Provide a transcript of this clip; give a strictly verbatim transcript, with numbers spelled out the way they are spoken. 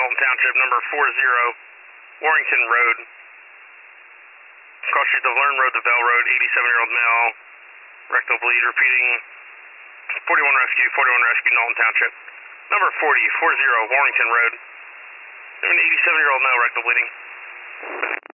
Knowlton Township, number four zero, Warrington Road. Cross streets of Learn Road to Bell Road, eighty-seven-year-old male, rectal bleed, repeating, forty-one rescue, forty-one rescue, Knowlton Township. Number forty, four zero, Warrington Road. An eighty-seven-year-old male, rectal bleeding.